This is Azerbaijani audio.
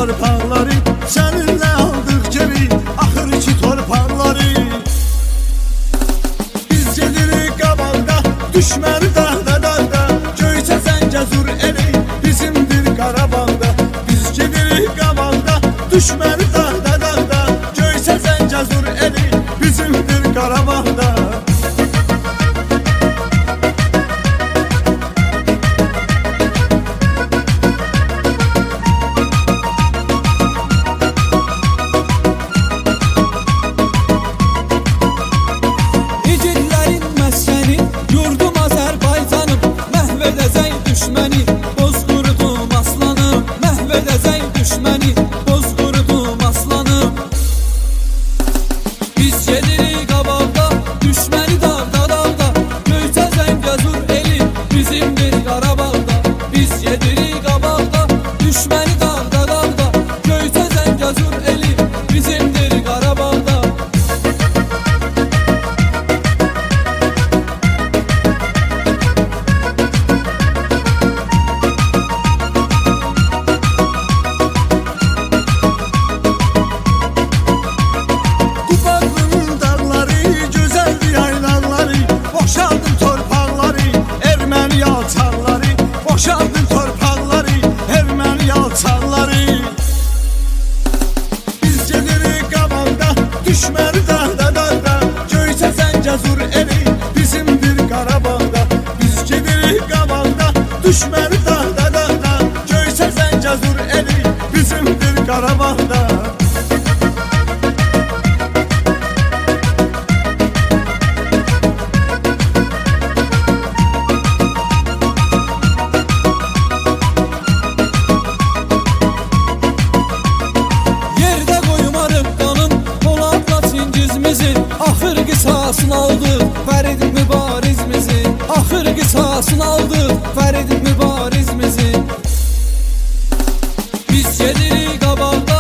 torpaqları, səninlə aldıq geri axır ki torpaqları. Biz gedirik qabaqda, düşməni dağda dağda, Göyçə Zəngəzur eli bizimdir Qarabağda. Biz gedirik qabaqda, düşməni dağda dağda, Göyçə Zəngəzur eli bizimdir Qarabağda. Düşməni bozqurdum aslanım, məhv edəcək düşməni bozqurdum aslanım. Biz gedirik qabaqda, düşməni dağda dağda, Göyçə Zəngəzur eli bizimdir Qarabağda. Biz gedirik qabaqda, düşməni dağda dağda, Göyçə Zəngəzur eli bizimdir Qarabağda. Boşaldın torpaqları, erməni alçaqları. Biz gedirik qabaqda, düşməni dağda dağda, Göyçə Zəngəzur eli bizimdir Qarabağda. Biz gedirik qabaqda, düşməni dağda dağda, Göyçə Zəngəzur eli bizimdir Qarabağda. Axır qisasını aldı Fərid mübarizmizin. Axır qisasını aldı Fərid mübarizmizin. Biz gedirik qabaqda,